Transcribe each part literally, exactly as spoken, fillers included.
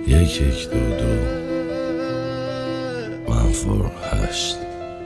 یک یک دو دو منفور هشت.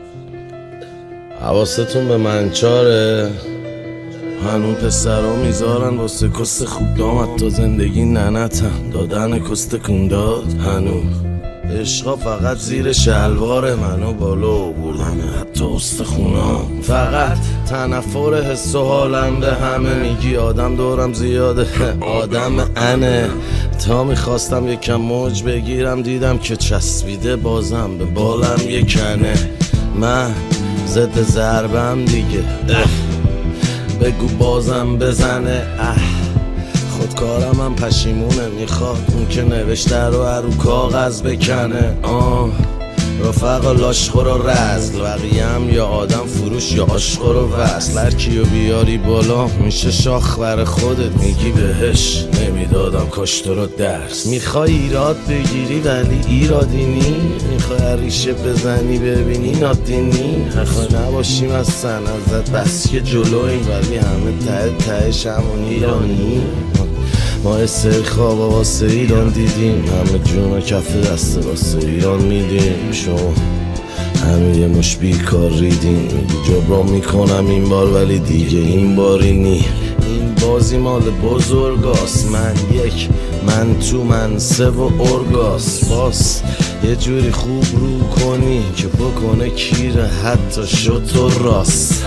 حواستون به منچاره، هنون پسرها میذارن واسه کست خوب دامد تا زندگی ننتن دادن کست کنداد. هنون عشقا فقط زیر شلوار منو بالا بردن حتی استخونا. فقط تنفر حس و حالم به همه میگی آدم دورم زیاده آدم انه. تا میخواستم یکم موج بگیرم دیدم که چسبیده بازم به بالم یکنه. من ضد ضربم دیگه بگو بازم بزنه. اه خودکارم هم پشیمونه، میخواد اون که نوشته رو رو کاغذ بکنه. آه رفقا لاشخور و رزل، بقیم یا آدم فروش یا عاشقور و وصل. هر کیو بیاری بالا میشه شاخ بر خودت، میگی بهش نمیدادم کاش تو رو درس. میخوای ایراد بگیری ولی ایرادی نی، میخوای ریشه بزنی ببینی نادینی. میخوای نباشیم از سن ازت بس که جلویم ولی همه ته تهش همون ایرانی. ما استر خواب واسه ایران دیدیم، همه جون کف دست واسه ایران میدیم. شما همه یه مش بیکار ریدیم، میگی جبران میکنم این بار ولی دیگه این باری نی. این بازی مال بزرگاست، من یک من تو من سه و ارگاس. باس یه جوری خوب رو کنی که بکنه کیره حتی شد تو راست.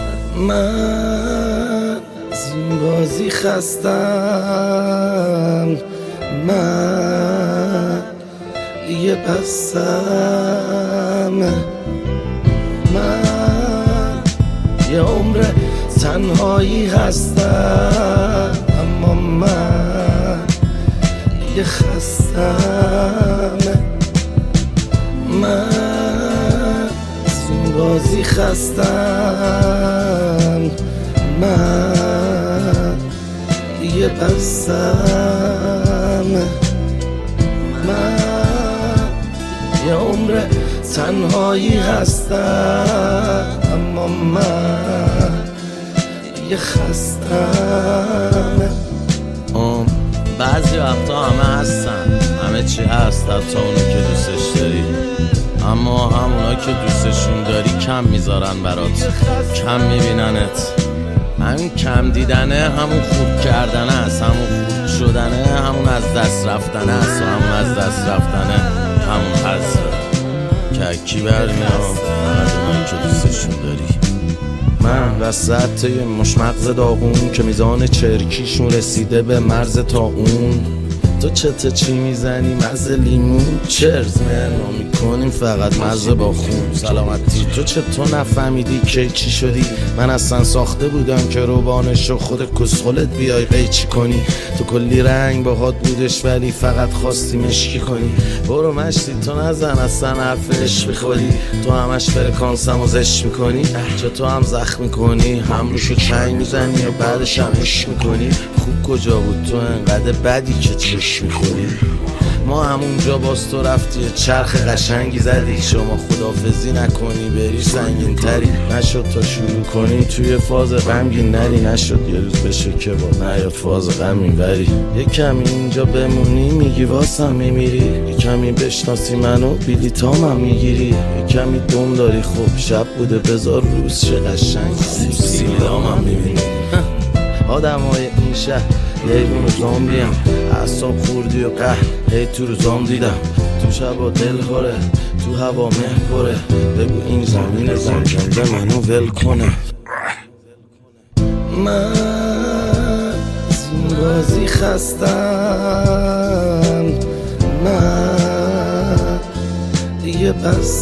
من از این بازی خستم، من دیگه بستم. من یه عمر تنهایی هستم، اما من دیگه خستم. من از این بازی خستم، من دیگه بستم. من یه عمر تنهایی هستم، اما من دیگه خستم. آم بعضی وقتا همه هستن، همه چی هست حتی اونو که دوستش داری، اما همونا که دوستشون داری کم میذارن برات، کم میبیننت. همین کم دیدنه همون خوب کردنه است، همون خوب شدنه همون از دست رفتنه است، و همون از دست رفتنه همون حذفه که کی برمیام فقط اونایی که دوستشون داری. من وسط یه مش مغز داغون که میزان چرکیشون رسیده به مرز تا اون. تو چته چی میزنی مزه لیمون، چرز منو میکنیم فقط مزه با خون. سلامتی تو چطور نفهمیدی که چی شدی؟ من اصلا ساخته بودم که روبانشو خود کسخلت بیای قیچی کنی. تو کلی رنگ باهات بودش ولی فقط خواستی مشکی کنی. برو مشتی تو نزن اصلا حرف عشق بخوری، تو همش فرکانسم و زشت میکنی. چه تو هم زخم میکنی هم روشو چنگ میزنی و بعدش هم عشق میکنی. خوب کجا بود تو انقدر بدی که چشم میخوری؟ ما همونجا باز تو رفتی چرخ قشنگی زدی. شما خدافزی نکنی بری سنگین تری، نشد تا شروع کنی توی فاز غمگین نری. نشد یه روز بشه که با نیاد فاز غمین بری. یه کمی اینجا بمونی میگی واسم میمیری، یه کمی بشناسی منو بیلیتامم میگیری. یه کمی دم داری خب شب بوده بذار روز چه قشنگ سیلامم میبینی. آدم های این شهر لیوون و زامبی هم اعصاب خوردی و قهر هی تو روزام دیدم. تو شبا دل خوره تو هوا مه پره، بگو این زمین زنجنده منو ول کنه. من از این بازی خستم، من دیگه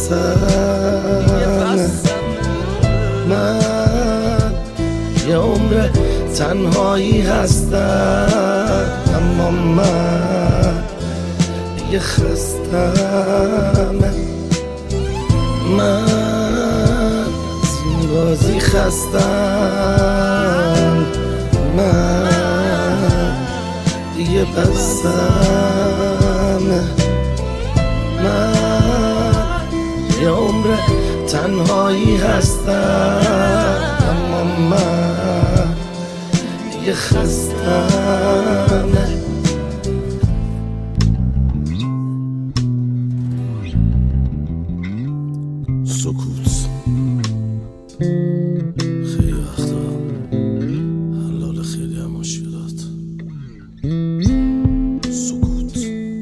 بستم. من یه عمر تنهایی هستم، اما من دیگه خستم. من از این بازی خستم، من دیگه بستم. من یه عمر تنهایی هستم، اما من دیگه خستم. سکوت.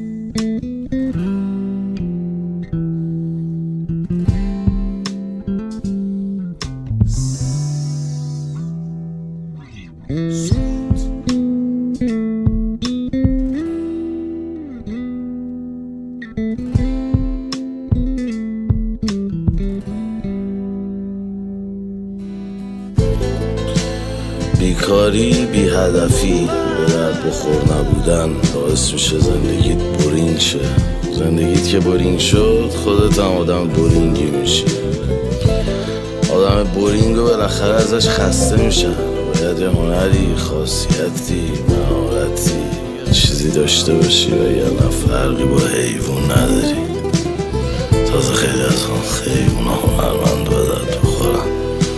بیکاری، بی هدفی، به درد بخور نبودن باعث میشه زندگیت بورینگ شه. زندگیت که بورینگ شد خودت هم آدم بورینگی میشی. آدم بورینگو بالاخره ازش خسته میشن. باید یه هنری، خاصیتی، مهارتی، چیزی داشته باشی و یه فرقی با حیوان نداری. تازه خیلی از اون حیونا هنرمند به درد بخورن.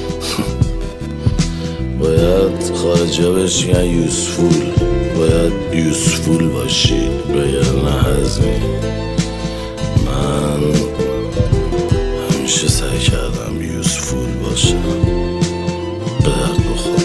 باید خارجی ها بهش میگن یوزفول. باید یوزفول باشی بگن نه هزمی. من همیشه سعی کردم یوزفول باشم، به درد بخور.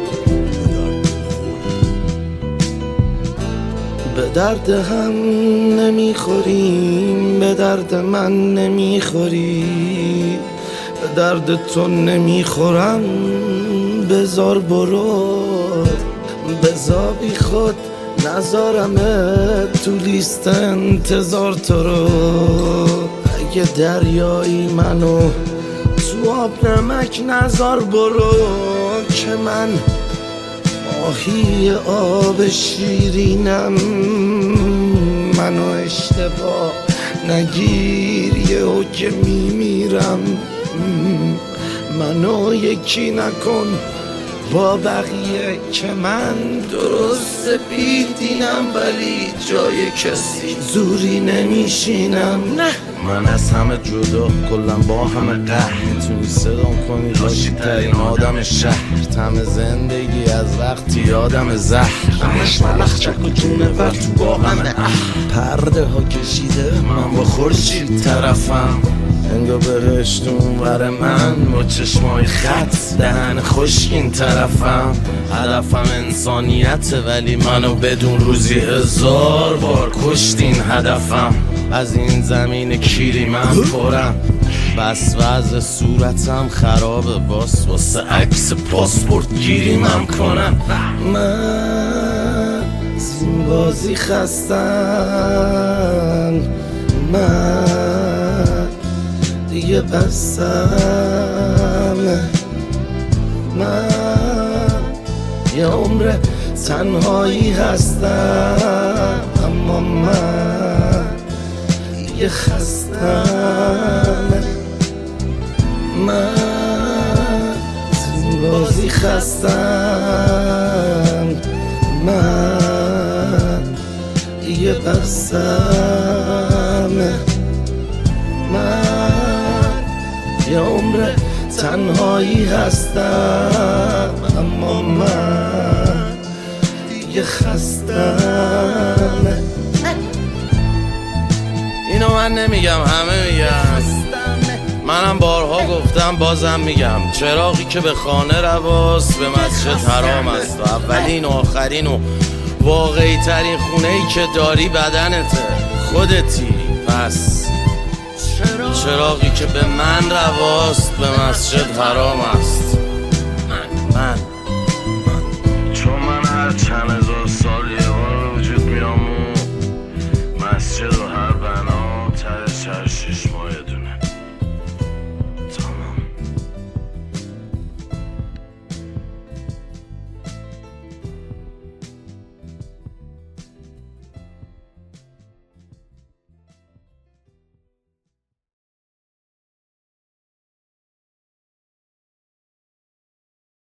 به درد هم نمیخوریم، به درد من نمیخوری، به درد تو نمیخورم. بذار برو، بذار بی خود نذارمه تو لیست انتظار تو رو. اگه دریایی منو تو آب نمک نذار برو، که من ماهی آب شیرینم. منو اشتباه نگیر یهو که میمیرم. منو یکی نکن با بقیه که من درست سپیدینم، ولی جای کسی زوری نمیشینم. نه من از همه جدا، کلم با همه قهر. میتونی صدام کنی راشید ترین آدم شهر. تم زندگی از وقتی آدم زهر. همش ملخ چک و جونه ور تو با همه پرده ها کشیده، من با خورشید طرفم. انگا بهشت اونور من با چشمای خط، دهن خشکین طرفم. هدفم انسانیته ولی منو بدون روزی هزار بار کشتین هدفم. از این زمین کیری من پرم، بس وضع صورتم خرابه، باس واسه عکس پاسپورت گیری من کنم. من از این بازی خستم، من دیگه بستم. من یه عمر تنهایی هستم، اما من دیگه خستم. من از این بازی خستم، من دیگه بستم. من یه عمر تنهایی هستم، اما من دیگه خستم. اینو من نمیگم، همه میگن. منم بارها گفتم بازم میگم، چراغی که به خانه رواست به مسجد حرام است. و اولین و آخرین و واقعی ترین خونه‌ای که داری بدنته، خودتی. پس چراغی که به من رواست به مسجد حرام است. من من من چون من هر چند هزار سال یه بار وجود میام و مسجد و هر بنا ته چشش ما یه دونه.